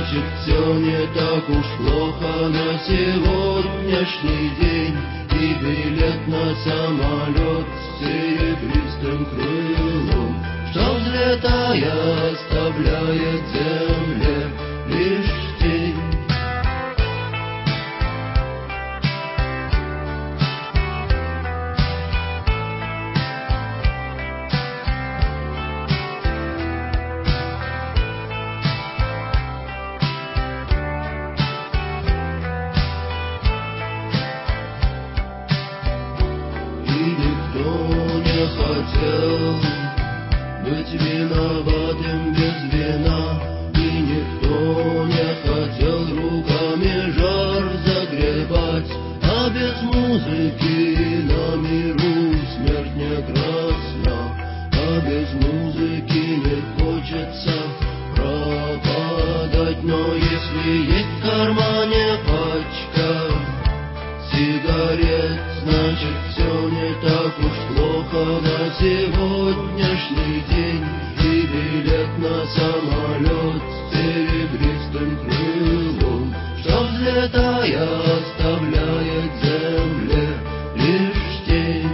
значит все не так уж плохо на сегодняшний день. И билет на самолет с серебристым крылом, что, взлетая, оставляет земле лишь тень. Хотел быть виноватым без вина, и никто не хотел руками жар загребать, а без музыки на миру смерть не красна, а без музыки не хочется пропадать. Но если есть в кармане пачка сигарет, значит все не так уж плохо на сегодняшний день. И билет на самолет с серебристым крылом, что, взлетая, оставляет земле лишь тень.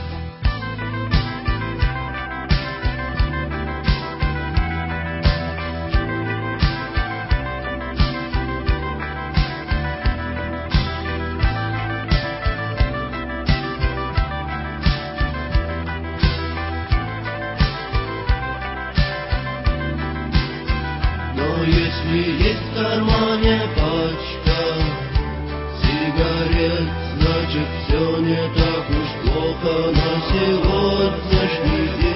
Если есть в кармане пачка сигарет, значит все не так уж плохо на сегодняшний день.